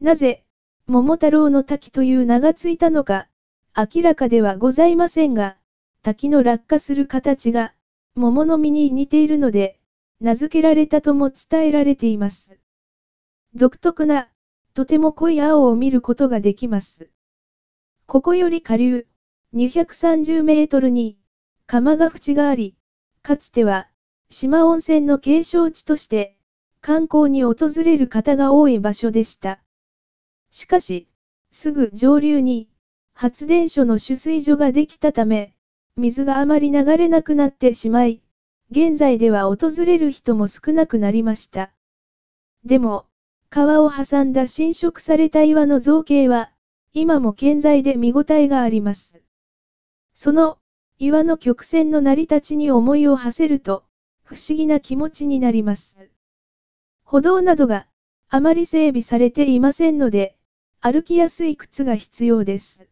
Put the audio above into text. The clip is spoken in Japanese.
なぜ、桃太郎の滝という名がついたのか、明らかではございませんが、滝の落下する形が、桃の実に似ているので、名付けられたとも伝えられています。独特な、とても濃い青を見ることができます。ここより下流、230メートルに、釜ヶ淵があり、かつては、島温泉の景勝地として、観光に訪れる方が多い場所でした。しかし、すぐ上流に、発電所の取水所ができたため、水があまり流れなくなってしまい、現在では訪れる人も少なくなりました。でも、川を挟んだ浸食された岩の造形は、今も健在で見応えがあります。その、岩の曲線の成り立ちに思いを馳せると、不思議な気持ちになります。歩道などが、あまり整備されていませんので、歩きやすい靴が必要です。